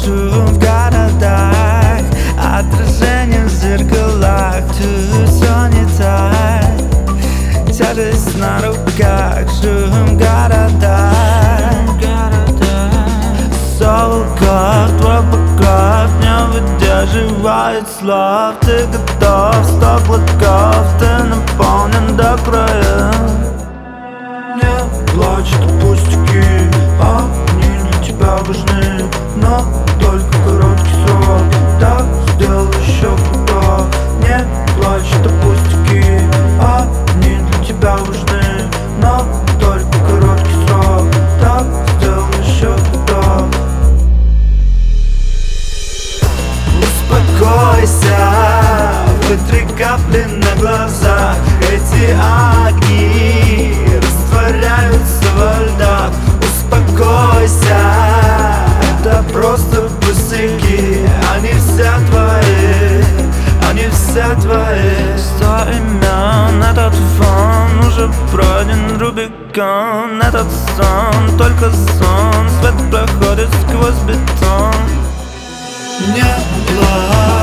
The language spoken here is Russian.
живу в городах, отражение в зеркалах, чую, все не так. Тяжесть на руках, живу в городах. Солнце, твой покров не выдерживает слов. Ты готов, 100 глотков, ты наполнен до краев. Не плачь, это пустяки, они для тебя важны, но только короткий срок. Так сделал еще кто-то. Не плачь, это пустяки, они для тебя важны, но только короткий срок. Так сделал еще кто-то. Успокойся, вытри капли на глазах. Эти огни растворяются во льдах. Успокойся, это просто пустяки. Они все твои, они все твои. 100 имен, этот фон уже пройден Рубикон. Этот сон, только сон, свет проходит сквозь бетон. Не плачь.